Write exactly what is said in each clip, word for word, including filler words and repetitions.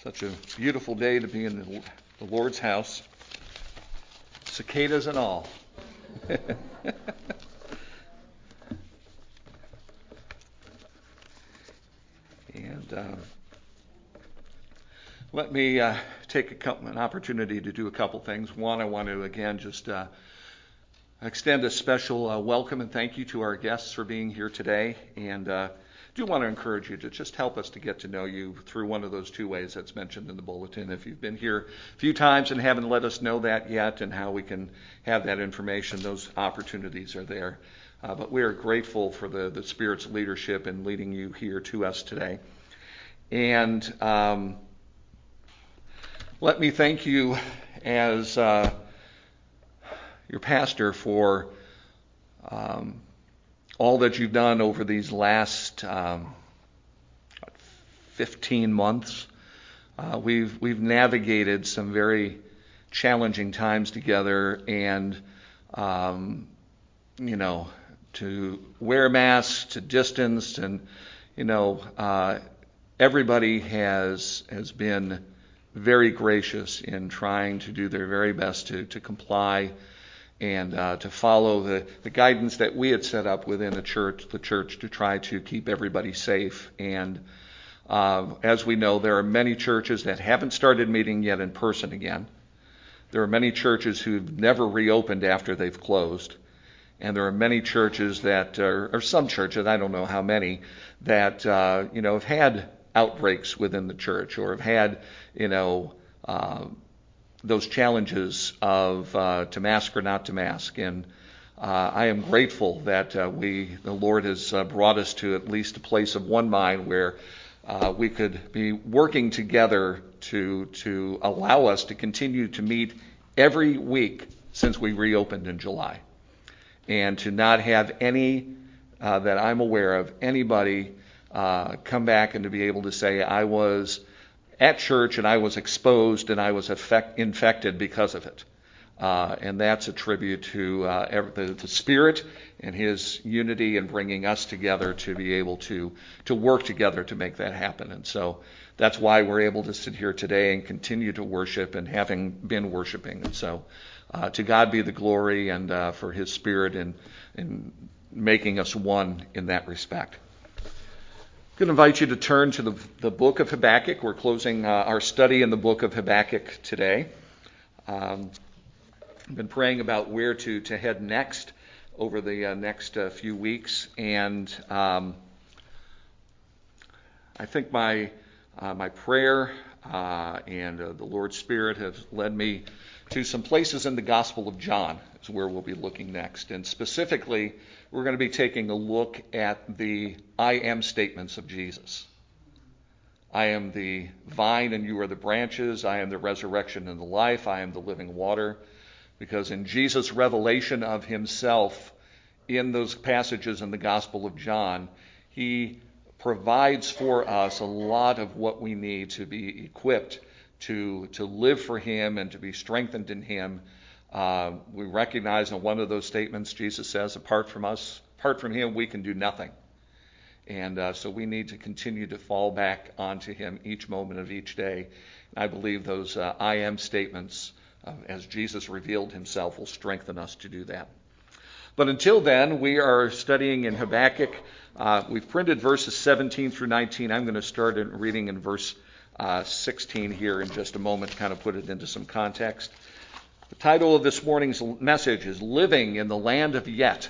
Such a beautiful day to be in the, the Lord's house. Cicadas and all. and uh, let me uh, take a couple, an opportunity to do a couple things. One, I want to again just uh, extend a special uh, welcome and thank you to our guests for being here today. And uh, do want to encourage you to just help us to get to know you through one of those two ways that's mentioned in the bulletin. If you've been here a few times and haven't let us know that yet and how we can have that information, those opportunities are there. Uh, but we are grateful for the, the Spirit's leadership in leading you here to us today. And um, let me thank you as uh, your pastor for um, all that you've done over these last um, fifteen months. Uh, we've we've navigated some very challenging times together, and um, you know, to wear masks, to distance, and you know, uh, everybody has has been very gracious in trying to do their very best to to comply and uh, to follow the, the guidance that we had set up within the church, the church to try to keep everybody safe. And uh, as we know, there are many churches that haven't started meeting yet in person again. There are many churches who've never reopened after they've closed. And there are many churches that, are, or some churches, I don't know how many, that uh, you know have had outbreaks within the church or have had, you know, uh, those challenges of uh, to mask or not to mask. And uh, I am grateful that uh, we, the Lord has uh, brought us to at least a place of one mind where uh, we could be working together to to allow us to continue to meet every week since we reopened in July, and to not have any uh, that I'm aware of anybody uh, come back and to be able to say I was at church and I was exposed and I was effect, infected because of it. Uh, and that's a tribute to uh, every, the, the Spirit and His unity in bringing us together to be able to to work together to make that happen. And so that's why we're able to sit here today and continue to worship and having been worshiping. And so uh, to God be the glory and uh, for His Spirit in, in making us one in that respect. I'm going to invite you to turn to the, the book of Habakkuk. We're closing uh, our study in the book of Habakkuk today. Um, I've been praying about where to, to head next over the uh, next uh, few weeks, and um, I think my uh, my prayer uh, and uh, the Lord's Spirit have led me to some places in the Gospel of John is where we'll be looking next, and specifically we're going to be taking a look at the I am statements of Jesus. I am the vine and you are the branches. I am the resurrection and the life. I am the living water. Because in Jesus' revelation of himself in those passages in the Gospel of John, he provides for us a lot of what we need to be equipped to, to live for him and to be strengthened in him. Uh, we recognize in one of those statements, Jesus says, apart from us, apart from him, we can do nothing. And uh, so we need to continue to fall back onto him each moment of each day. And I believe those uh, I am statements, uh, as Jesus revealed himself, will strengthen us to do that. But until then, we are studying in Habakkuk. Uh, we've printed verses seventeen through nineteen. I'm going to start in reading in verse uh, sixteen here in just a moment, to kind of put it into some context. The title of this morning's message is Living in the Land of Yet.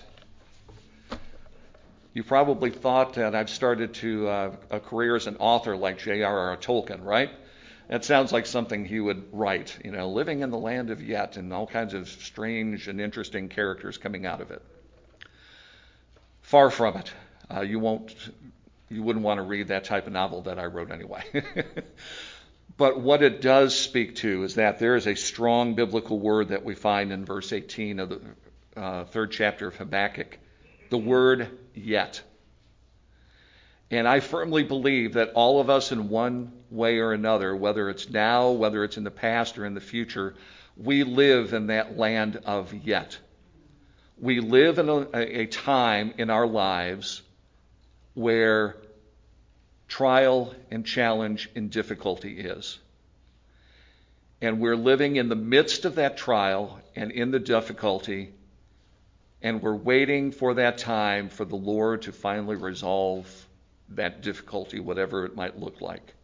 You probably thought that I've started to uh, a career as an author like J R R Tolkien, right? That sounds like something he would write, you know, living in the land of Yet, and all kinds of strange and interesting characters coming out of it. Far from it. Uh, you won't, you wouldn't want to read that type of novel that I wrote anyway. But what it does speak to is that there is a strong biblical word that we find in verse eighteen of the uh, third chapter of Habakkuk, the word yet. And I firmly believe that all of us in one way or another, whether it's now, whether it's in the past or in the future, we live in that land of yet. We live in a, a time in our lives where trial and challenge and difficulty is. And we're living in the midst of that trial and in the difficulty, and we're waiting for that time for the Lord to finally resolve that difficulty, whatever it might look like.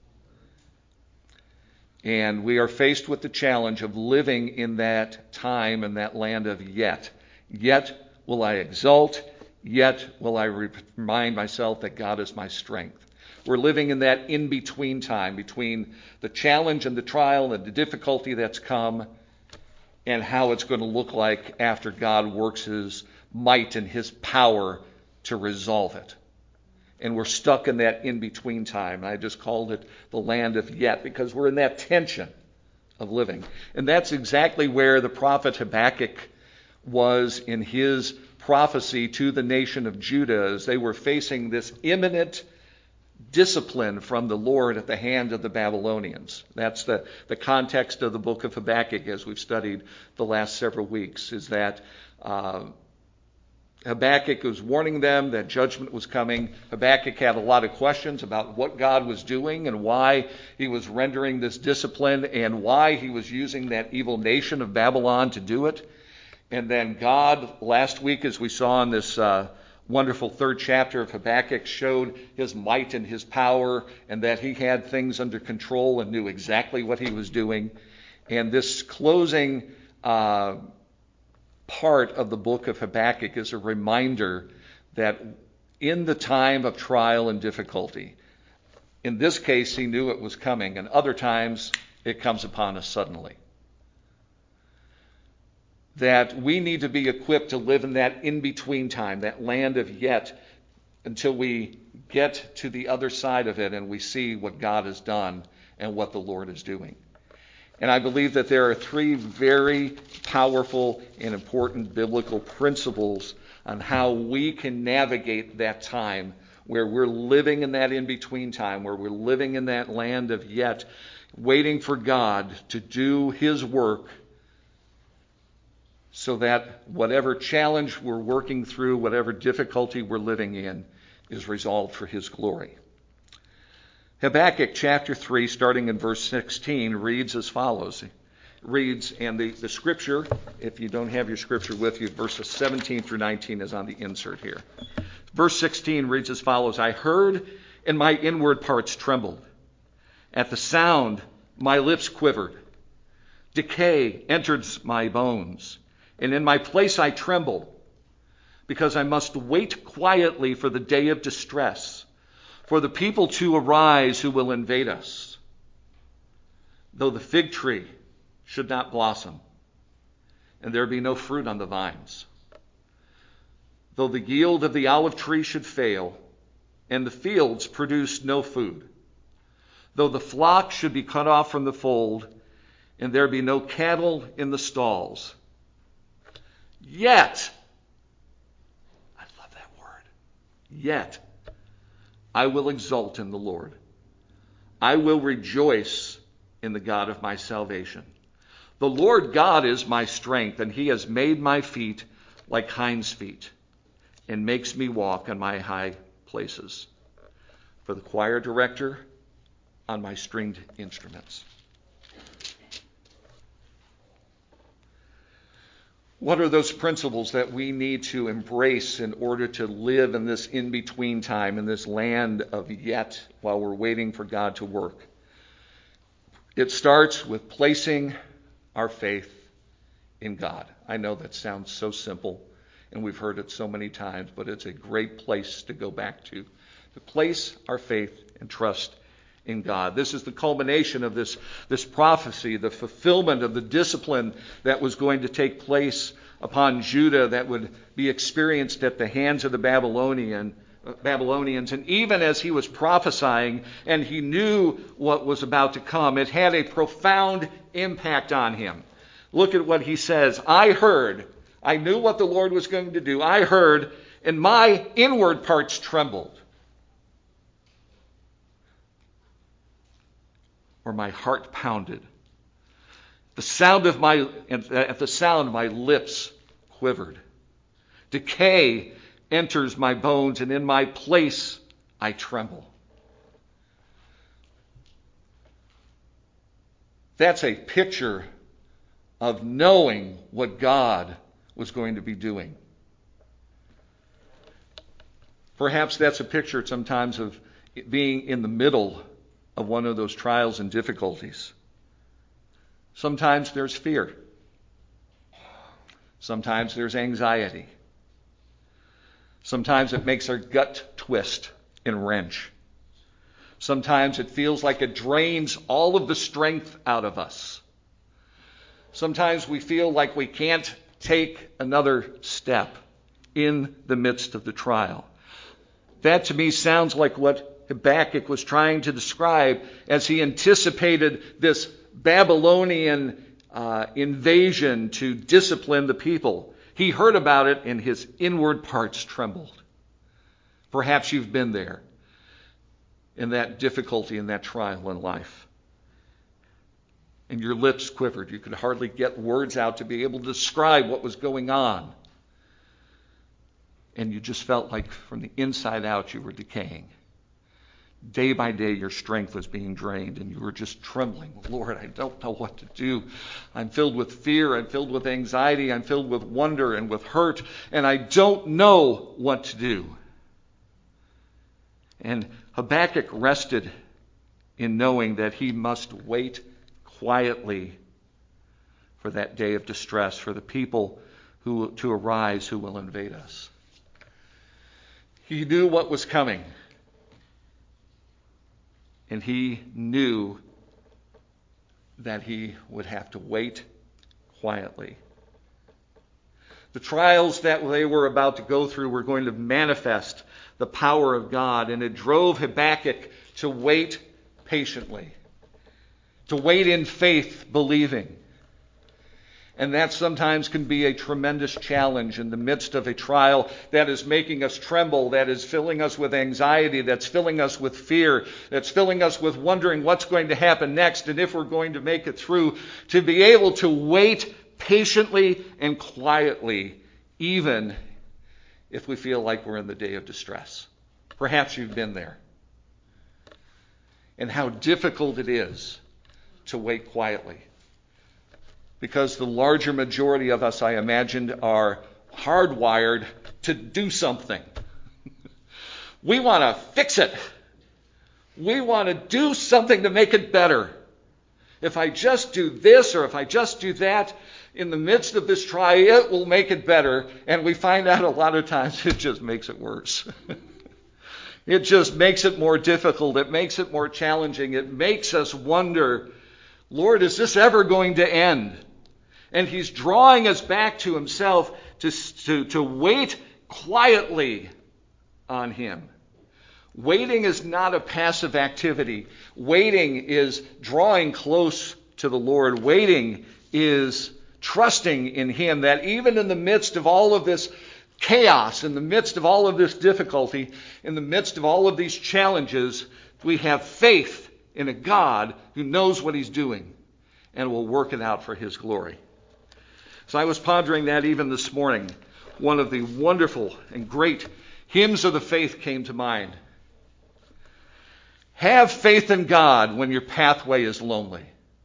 And we are faced with the challenge of living in that time and that land of yet. Yet will I exult, yet will I remind myself that God is my strength. We're living in that in-between time, between the challenge and the trial and the difficulty that's come, and how it's going to look like after God works his might and his power to resolve it. And we're stuck in that in-between time. I just called it the land of yet, because we're in that tension of living. And that's exactly where the prophet Habakkuk was in his prophecy to the nation of Judah, as they were facing this imminent discipline from the Lord at the hand of the Babylonians. That's the, the context of the book of Habakkuk, as we've studied the last several weeks, is that uh, Habakkuk was warning them that judgment was coming. Habakkuk had a lot of questions about what God was doing and why he was rendering this discipline and why he was using that evil nation of Babylon to do it. And then God, last week, as we saw in this uh, wonderful third chapter of Habakkuk, showed his might and his power, and that he had things under control and knew exactly what he was doing. And this closing uh, part of the book of Habakkuk is a reminder that in the time of trial and difficulty, in this case he knew it was coming, and other times it comes upon us suddenly. That we need to be equipped to live in that in-between time, that land of yet, until we get to the other side of it and we see what God has done and what the Lord is doing. And I believe that there are three very powerful and important biblical principles on how we can navigate that time where we're living in that in-between time, where we're living in that land of yet, waiting for God to do his work, so that whatever challenge we're working through, whatever difficulty we're living in, is resolved for his glory. Habakkuk chapter three, starting in verse sixteen, reads as follows. It reads, and the, the scripture, if you don't have your scripture with you, verses seventeen through nineteen is on the insert here. Verse sixteen reads as follows. I heard, and my inward parts trembled. At the sound, my lips quivered. Decay entered my bones. And in my place I trembled, because I must wait quietly for the day of distress, for the people to arise who will invade us. Though the fig tree should not blossom, and there be no fruit on the vines, though the yield of the olive tree should fail, and the fields produce no food, though the flock should be cut off from the fold, and there be no cattle in the stalls, yet, I love that word, yet I will exult in the Lord. I will rejoice in the God of my salvation. The Lord God is my strength, and he has made my feet like hinds' feet, and makes me walk on my high places. For the choir director, on my stringed instruments. What are those principles that we need to embrace in order to live in this in-between time, in this land of yet, while we're waiting for God to work? It starts with placing our faith in God. I know that sounds so simple, and we've heard it so many times, but it's a great place to go back to. To place our faith and trust in God. This is the culmination of this, this prophecy, the fulfillment of the discipline that was going to take place upon Judah that would be experienced at the hands of the Babylonian, uh, Babylonians. And even as he was prophesying and he knew what was about to come, it had a profound impact on him. Look at what he says. I heard, I knew what the Lord was going to do. I heard, and my inward parts trembled. Or my heart pounded. The sound of my, at the sound, my lips quivered. Decay enters my bones, and in my place I tremble. That's a picture of knowing what God was going to be doing. Perhaps that's a picture sometimes of being in the middle of one of those trials and difficulties. Sometimes there's fear. Sometimes there's anxiety. Sometimes it makes our gut twist and wrench. Sometimes it feels like it drains all of the strength out of us. Sometimes we feel like we can't take another step in the midst of the trial. That to me sounds like what Habakkuk was trying to describe as he anticipated this Babylonian uh, invasion to discipline the people. He heard about it and his inward parts trembled. Perhaps you've been there in that difficulty, in that trial in life. And your lips quivered. You could hardly get words out to be able to describe what was going on. And you just felt like from the inside out you were decaying. Day by day your strength was being drained and you were just trembling. Lord, I don't know what to do. I'm filled with fear. I'm filled with anxiety. I'm filled with wonder and with hurt. And I don't know what to do. And Habakkuk rested in knowing that he must wait quietly for that day of distress, for the people who to arise who will invade us. He knew what was coming. And he knew that he would have to wait quietly. The trials that they were about to go through were going to manifest the power of God, and it drove Habakkuk to wait patiently, to wait in faith, believing. And that sometimes can be a tremendous challenge in the midst of a trial that is making us tremble, that is filling us with anxiety, that's filling us with fear, that's filling us with wondering what's going to happen next and if we're going to make it through. To be able to wait patiently and quietly, even if we feel like we're in the day of distress. Perhaps you've been there. And how difficult it is to wait quietly. Because the larger majority of us, I imagined, are hardwired to do something. We want to fix it. We want to do something to make it better. If I just do this or if I just do that, in the midst of this trial, it will make it better. And we find out a lot of times it just makes it worse. It just makes it more difficult. It makes it more challenging. It makes us wonder, Lord, is this ever going to end? And he's drawing us back to himself to, to, to wait quietly on him. Waiting is not a passive activity. Waiting is drawing close to the Lord. Waiting is trusting in him, that even in the midst of all of this chaos, in the midst of all of this difficulty, in the midst of all of these challenges, we have faith in a God who knows what he's doing and will work it out for his glory. So I was pondering that even this morning. One of the wonderful and great hymns of the faith came to mind. Have faith in God when your pathway is lonely.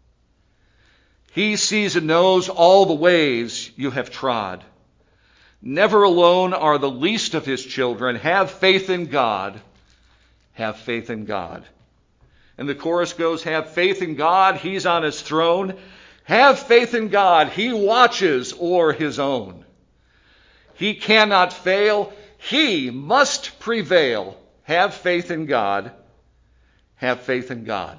He sees and knows all the ways you have trod. Never alone are the least of his children. Have faith in God. Have faith in God. And the chorus goes, have faith in God. He's on his throne. Have faith in God. He watches o'er his own. He cannot fail. He must prevail. Have faith in God. Have faith in God.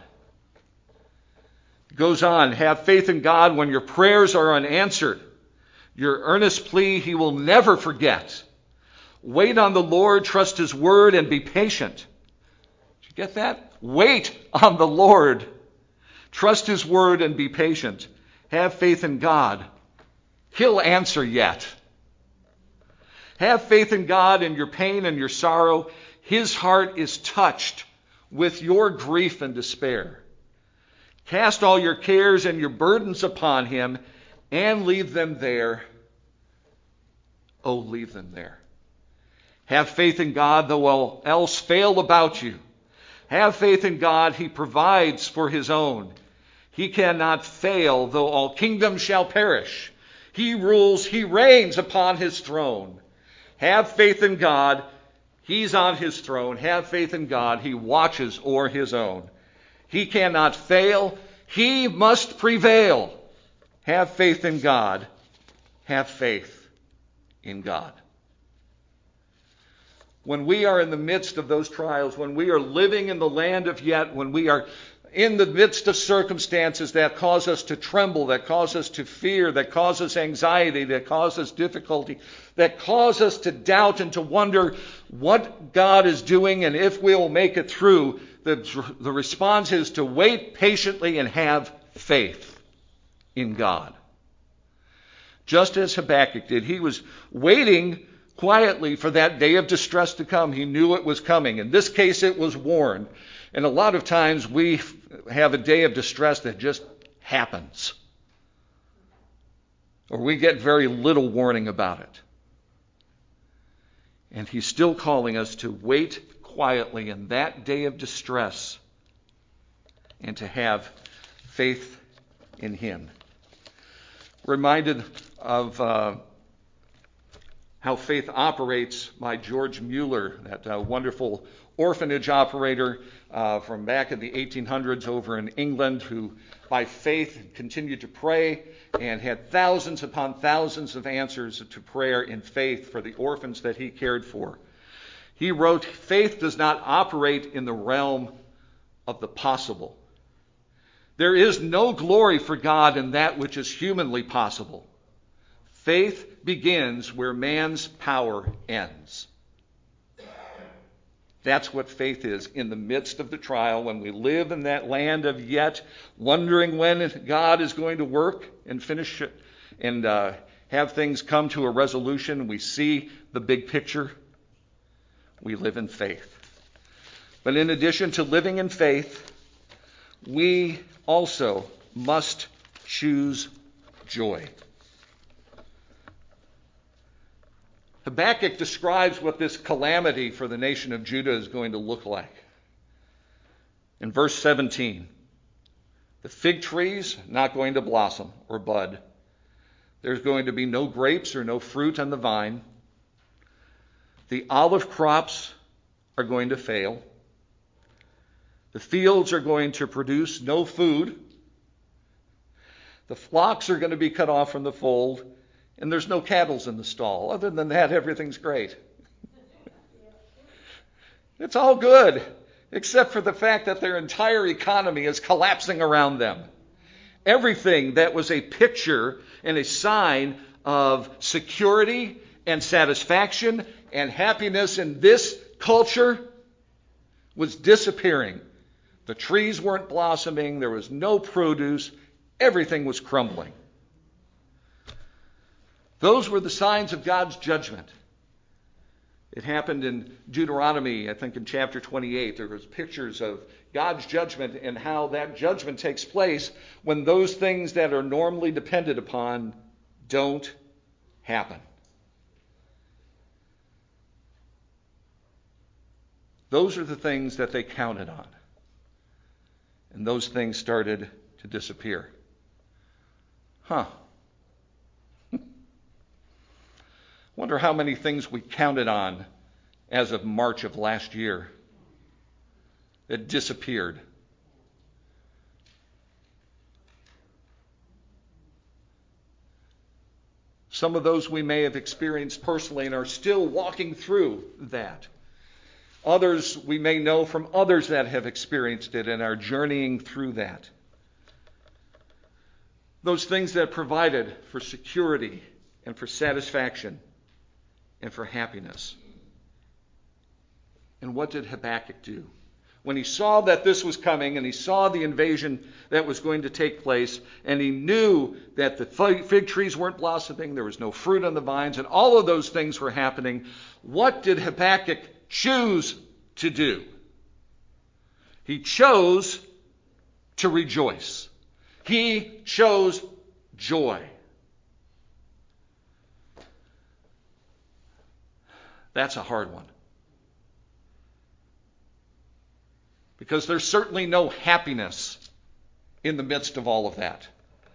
It goes on. Have faith in God when your prayers are unanswered. Your earnest plea he will never forget. Wait on the Lord. Trust his word and be patient. Did you get that? Wait on the Lord. Trust his word and be patient. Have faith in God. He'll answer yet. Have faith in God in your pain and your sorrow. His heart is touched with your grief and despair. Cast all your cares and your burdens upon him and leave them there. Oh, leave them there. Have faith in God, though all else fail about you. Have faith in God. He provides for his own. He cannot fail, though all kingdoms shall perish. He rules, he reigns upon his throne. Have faith in God. He's on his throne. Have faith in God. He watches o'er his own. He cannot fail. He must prevail. Have faith in God. Have faith in God. When we are in the midst of those trials, when we are living in the land of yet, when we are in the midst of circumstances that cause us to tremble, that cause us to fear, that cause us anxiety, that cause us difficulty, that cause us to doubt and to wonder what God is doing and if we'll make it through, the, the response is to wait patiently and have faith in God. Just as Habakkuk did, he was waiting quietly for that day of distress to come. He knew it was coming. In this case, it was warned. And a lot of times we have a day of distress that just happens. Or we get very little warning about it. And he's still calling us to wait quietly in that day of distress and to have faith in him. Reminded of uh, how faith operates by George Mueller, that uh, wonderful orphanage operator uh, from back in the eighteen hundreds over in England, who by faith continued to pray and had thousands upon thousands of answers to prayer in faith for the orphans that he cared for. He wrote, "Faith does not operate in the realm of the possible. There is no glory for God in that which is humanly possible. Faith begins where man's power ends." That's what faith is in the midst of the trial, when we live in that land of yet, wondering when God is going to work and finish it and uh, have things come to a resolution. We see the big picture. We live in faith. But in addition to living in faith, we also must choose joy. Habakkuk describes what this calamity for the nation of Judah is going to look like. In verse seventeen, the fig trees not going to blossom or bud. There's going to be no grapes or no fruit on the vine. The olive crops are going to fail. The fields are going to produce no food. The flocks are going to be cut off from the fold. And there's no cattle in the stall. Other than that, everything's great. It's all good, except for the fact that their entire economy is collapsing around them. Everything that was a picture and a sign of security and satisfaction and happiness in this culture was disappearing. The trees weren't blossoming. There was no produce. Everything was crumbling. Those were the signs of God's judgment. It happened in Deuteronomy, I think in chapter twenty-eight. There was pictures of God's judgment and how that judgment takes place when those things that are normally depended upon don't happen. Those are the things that they counted on. And those things started to disappear. Huh. Wonder how many things we counted on as of March of last year that disappeared. Some of those we may have experienced personally and are still walking through that. Others we may know from others that have experienced it and are journeying through that. Those things that provided for security and for satisfaction and for happiness. And what did Habakkuk do? When he saw that this was coming and he saw the invasion that was going to take place, and he knew that the fig trees weren't blossoming, there was no fruit on the vines, and all of those things were happening, what did Habakkuk choose to do? He chose to rejoice. He chose joy. That's a hard one. Because there's certainly no happiness in the midst of all of that.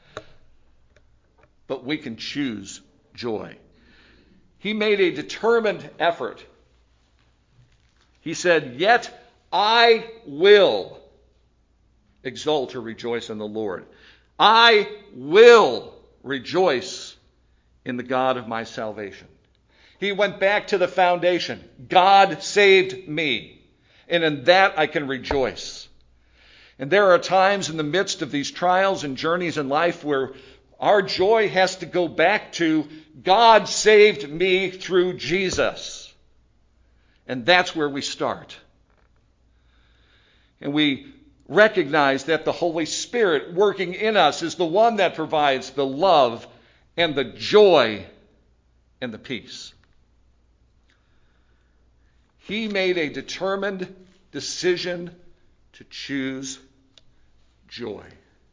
But we can choose joy. He made a determined effort. He said, "Yet I will exult or rejoice in the Lord. I will rejoice in the God of my salvation." He went back to the foundation. God saved me, and in that I can rejoice. And there are times in the midst of these trials and journeys in life where our joy has to go back to God saved me through Jesus. And that's where we start. And we recognize that the Holy Spirit working in us is the one that provides the love and the joy and the peace. He made a determined decision to choose joy.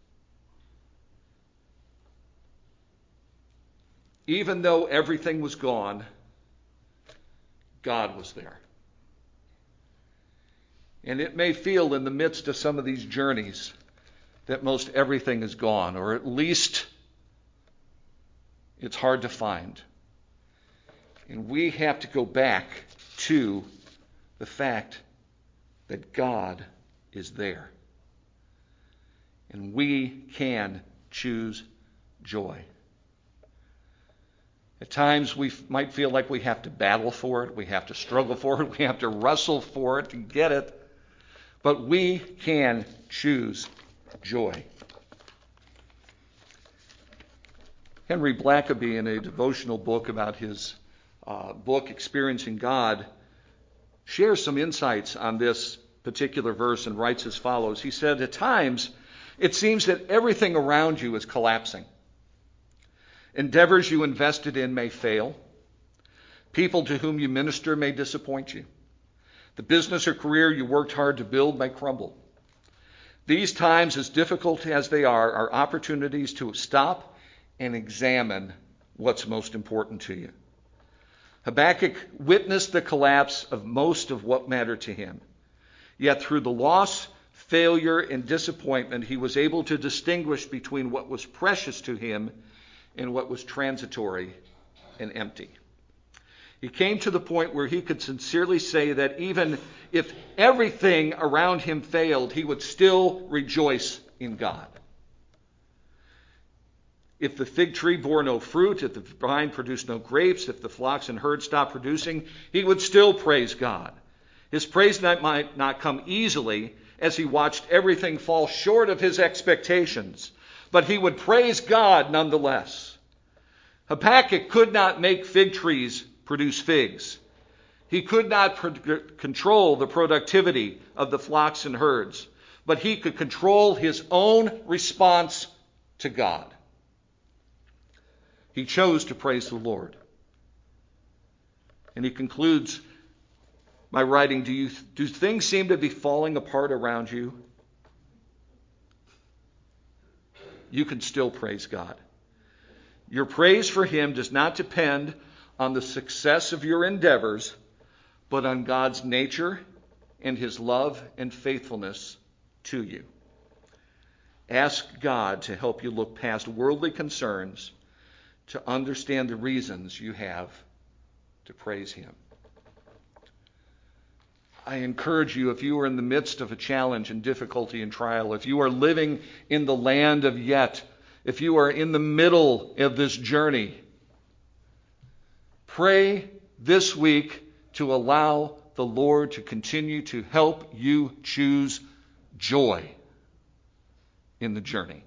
Even though everything was gone, God was there. And it may feel in the midst of some of these journeys that most everything is gone, or at least it's hard to find. And we have to go back to the fact that God is there. And we can choose joy. At times we might feel like we have to battle for it, we have to struggle for it, we have to wrestle for it to get it. But we can choose joy. Henry Blackaby, in a devotional book about his uh, book, Experiencing God, shares some insights on this particular verse and writes as follows. He said, "At times, it seems that everything around you is collapsing. Endeavors you invested in may fail. People to whom you minister may disappoint you. The business or career you worked hard to build may crumble. These times, as difficult as they are, are opportunities to stop and examine what's most important to you." Habakkuk witnessed the collapse of most of what mattered to him. Yet through the loss, failure, and disappointment, he was able to distinguish between what was precious to him and what was transitory and empty. He came to the point where he could sincerely say that even if everything around him failed, he would still rejoice in God. If the fig tree bore no fruit, if the vine produced no grapes, if the flocks and herds stopped producing, he would still praise God. His praise might not come easily as he watched everything fall short of his expectations, but he would praise God nonetheless. Habakkuk could not make fig trees produce figs. He could not pro- control the productivity of the flocks and herds, but he could control his own response to God. He chose to praise the Lord. And he concludes by writing, do you do things seem to be falling apart around you? You can still praise God. Your praise for him does not depend on the success of your endeavors, but on God's nature and his love and faithfulness to you. Ask God to help you look past worldly concerns to understand the reasons you have to praise him. I encourage you, if you are in the midst of a challenge and difficulty and trial, if you are living in the land of yet, if you are in the middle of this journey, pray this week to allow the Lord to continue to help you choose joy in the journey.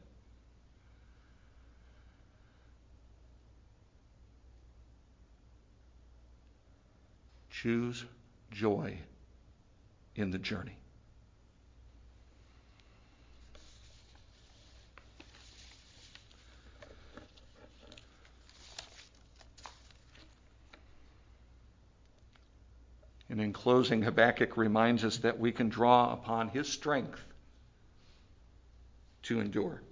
Choose joy in the journey. And in closing, Habakkuk reminds us that we can draw upon his strength to endure.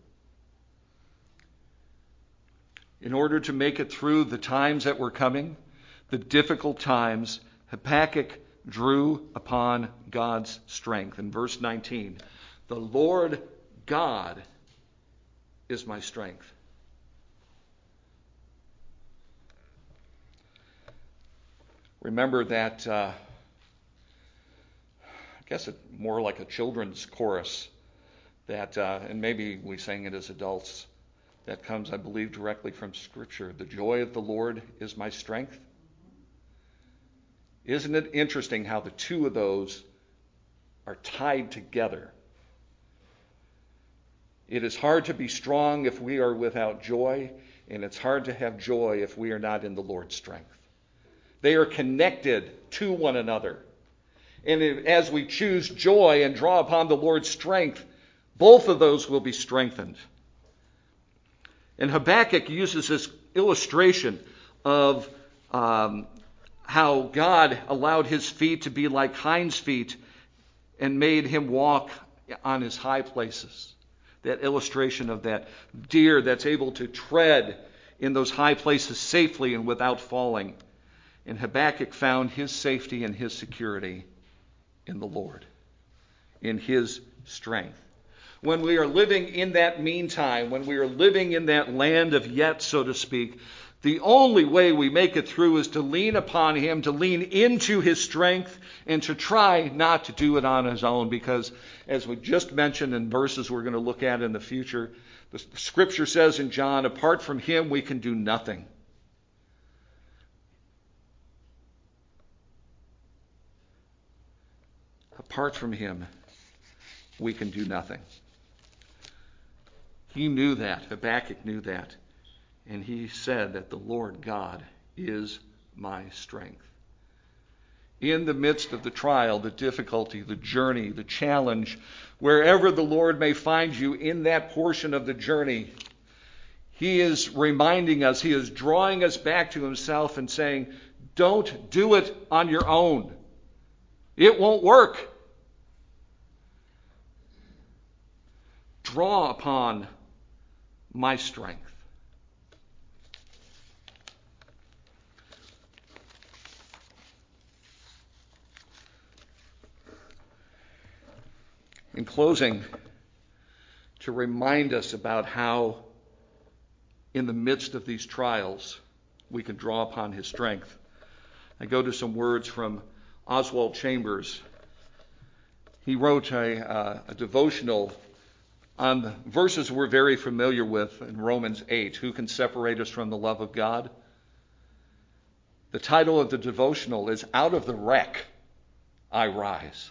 In order to make it through the times that were coming, the difficult times, Habakkuk drew upon God's strength. In verse nineteen, the Lord God is my strength. Remember that, uh, I guess it's more like a children's chorus that, uh, and maybe we sang it as adults, that comes, I believe, directly from Scripture. The joy of the Lord is my strength. Isn't it interesting how the two of those are tied together? It is hard to be strong if we are without joy, and it's hard to have joy if we are not in the Lord's strength. They are connected to one another. And as we choose joy and draw upon the Lord's strength, both of those will be strengthened. And Habakkuk uses this illustration of um, how God allowed his feet to be like hinds' feet and made him walk on his high places. That illustration of that deer that's able to tread in those high places safely and without falling. And Habakkuk found his safety and his security in the Lord, in his strength. When we are living in that meantime, when we are living in that land of yet, so to speak, the only way we make it through is to lean upon him, to lean into his strength, and to try not to do it on his own. Because, as we just mentioned in verses we're going to look at in the future, the Scripture says in John, apart from him we can do nothing. Apart from him, we can do nothing. He knew that. Habakkuk knew that. And he said that the Lord God is my strength. In the midst of the trial, the difficulty, the journey, the challenge, wherever the Lord may find you in that portion of the journey, he is reminding us, he is drawing us back to himself and saying, don't do it on your own. It won't work. Draw upon my strength. In closing, to remind us about how in the midst of these trials we can draw upon his strength, I go to some words from Oswald Chambers. He wrote a, uh, a devotional on the verses we're very familiar with in Romans eight. Who can separate us from the love of God? The title of the devotional is Out of the Wreck I Rise.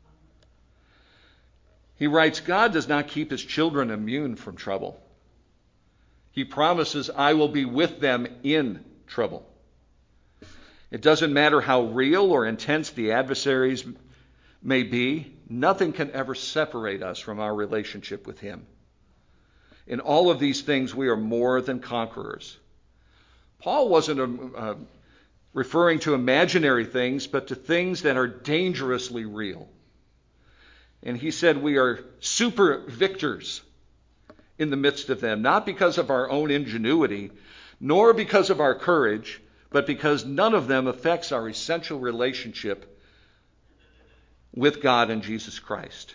He writes, God does not keep his children immune from trouble. He promises, I will be with them in trouble. It doesn't matter how real or intense the adversaries may be, nothing can ever separate us from our relationship with him. In all of these things, we are more than conquerors. Paul wasn't uh, referring to imaginary things, but to things that are dangerously real. And he said we are super victors in the midst of them, not because of our own ingenuity, nor because of our courage, but because none of them affects our essential relationship with God and Jesus Christ.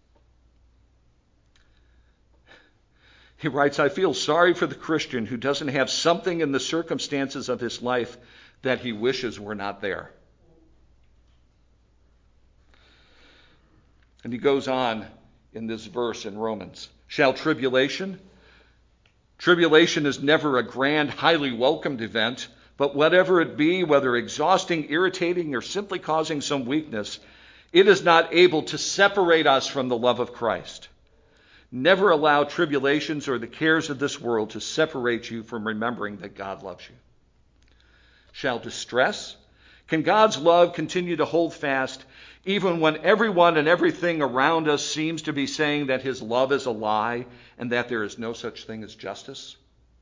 He writes, I feel sorry for the Christian who doesn't have something in the circumstances of his life that he wishes were not there. And he goes on in this verse in Romans. Shall tribulation? Tribulation is never a grand, highly welcomed event, but whatever it be, whether exhausting, irritating, or simply causing some weakness, it is not able to separate us from the love of Christ. Never allow tribulations or the cares of this world to separate you from remembering that God loves you. Shall distress? Can God's love continue to hold fast even when everyone and everything around us seems to be saying that his love is a lie and that there is no such thing as justice?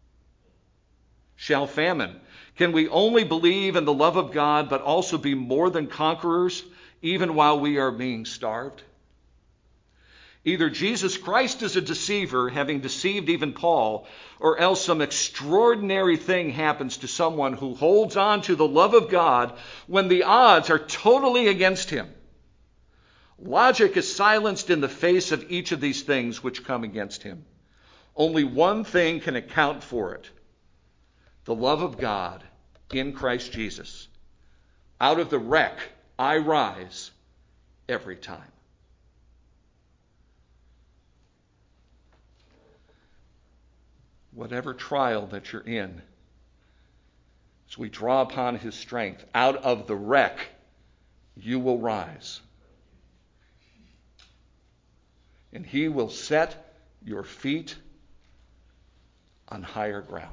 Shall famine? Can we only believe in the love of God but also be more than conquerors even while we are being starved? Either Jesus Christ is a deceiver, having deceived even Paul, or else some extraordinary thing happens to someone who holds on to the love of God when the odds are totally against him. Logic is silenced in the face of each of these things which come against him. Only one thing can account for it: the love of God in Christ Jesus. Out of the wreck, I rise every time. Whatever trial that you're in, as we draw upon his strength, out of the wreck, you will rise. And he will set your feet on higher ground.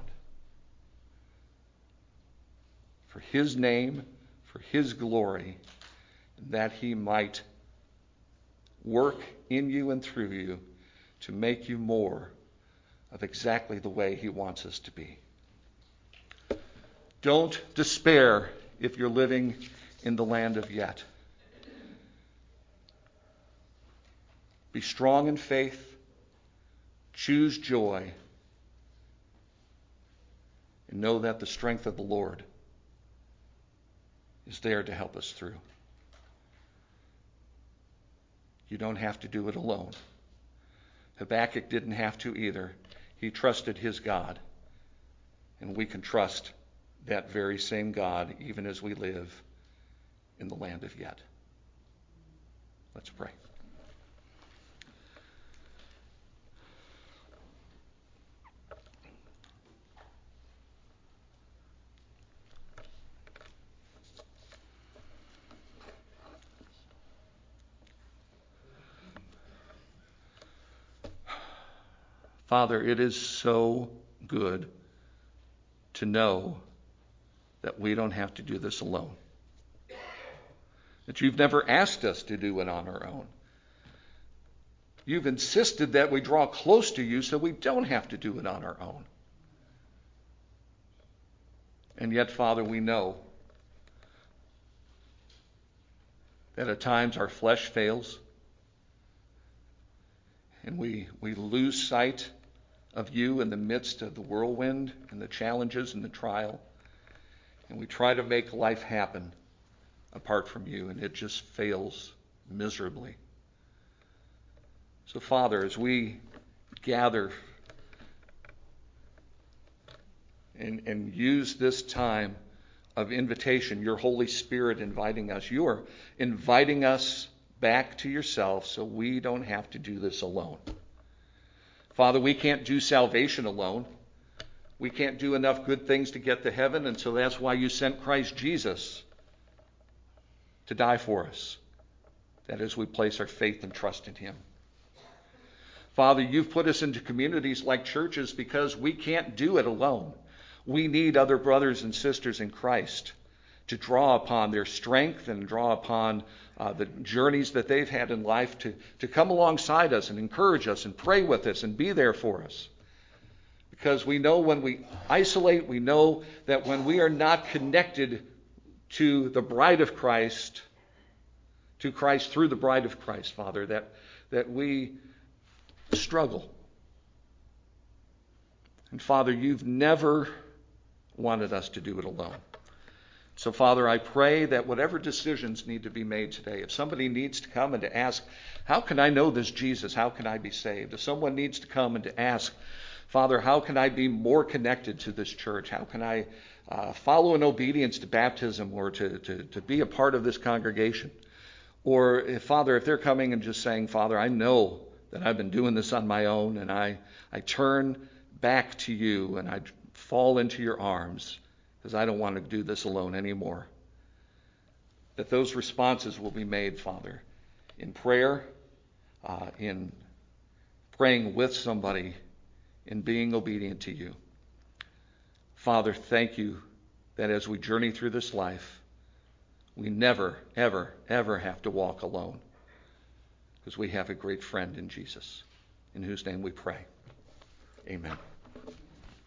For his name, for his glory, that he might work in you and through you to make you more of exactly the way he wants us to be. Don't despair if you're living in the land of yet. Be strong in faith. Choose joy. And know that the strength of the Lord is there to help us through. You don't have to do it alone. Habakkuk didn't have to either. He trusted his God. And we can trust that very same God even as we live in the land of yet. Let's pray. Father, it is so good to know that we don't have to do this alone. That you've never asked us to do it on our own. You've insisted that we draw close to you so we don't have to do it on our own. And yet, Father, we know that at times our flesh fails and we, we lose sight of you in the midst of the whirlwind and the challenges and the trial. And we try to make life happen apart from you, and it just fails miserably. So, Father, as we gather and, and use this time of invitation, your Holy Spirit inviting us, you are inviting us back to yourself so we don't have to do this alone. Father, we can't do salvation alone. We can't do enough good things to get to heaven, and so that's why you sent Christ Jesus to die for us. That is, we place our faith and trust in him. Father, you've put us into communities like churches because we can't do it alone. We need other brothers and sisters in Christ to draw upon their strength and draw upon uh, the journeys that they've had in life to, to come alongside us and encourage us and pray with us and be there for us. Because we know when we isolate, we know that when we are not connected to the bride of Christ, to Christ through the bride of Christ, Father, that, that we struggle. And Father, you've never wanted us to do it alone. So, Father, I pray that whatever decisions need to be made today, if somebody needs to come and to ask, how can I know this Jesus? How can I be saved? If someone needs to come and to ask, Father, how can I be more connected to this church? How can I uh, follow in obedience to baptism or to, to, to be a part of this congregation? Or, if, Father, if they're coming and just saying, Father, I know that I've been doing this on my own, and I, I turn back to you and I fall into your arms because I don't want to do this alone anymore. That those responses will be made, Father, in prayer, uh, in praying with somebody, in being obedient to you. Father, thank you that as we journey through this life, we never, ever, ever have to walk alone because we have a great friend in Jesus, in whose name we pray. Amen.